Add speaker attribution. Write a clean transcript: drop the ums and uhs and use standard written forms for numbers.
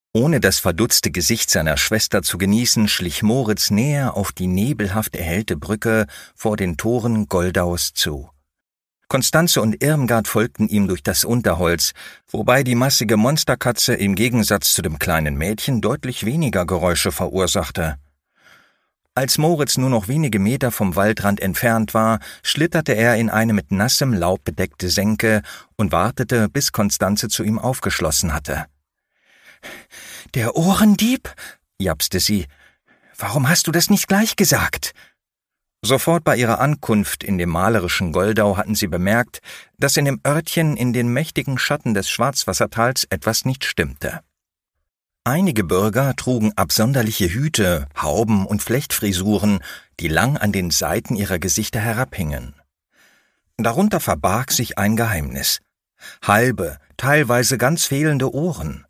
Speaker 1: Ohne das verdutzte Gesicht seiner Schwester zu genießen, schlich Moritz näher auf die nebelhaft erhellte Brücke vor den Toren Goldaus zu. Constanze und Irmgard folgten ihm durch das Unterholz, wobei die massige Monsterkatze im Gegensatz zu dem kleinen Mädchen deutlich weniger Geräusche verursachte. Als Moritz nur noch wenige Meter vom Waldrand entfernt war, schlitterte er in eine mit nassem Laub bedeckte Senke und wartete, bis Constanze zu ihm aufgeschlossen hatte. »Der Ohrendieb?« japste sie. »Warum hast du das nicht gleich gesagt?« Sofort bei ihrer Ankunft in dem malerischen Goldau hatten sie bemerkt, dass in dem Örtchen in den mächtigen Schatten des Schwarzwassertals etwas nicht stimmte. Einige Bürger trugen absonderliche Hüte, Hauben und Flechtfrisuren, die lang an den Seiten ihrer Gesichter herabhingen. Darunter verbarg sich ein Geheimnis: halbe, teilweise ganz fehlende Ohren.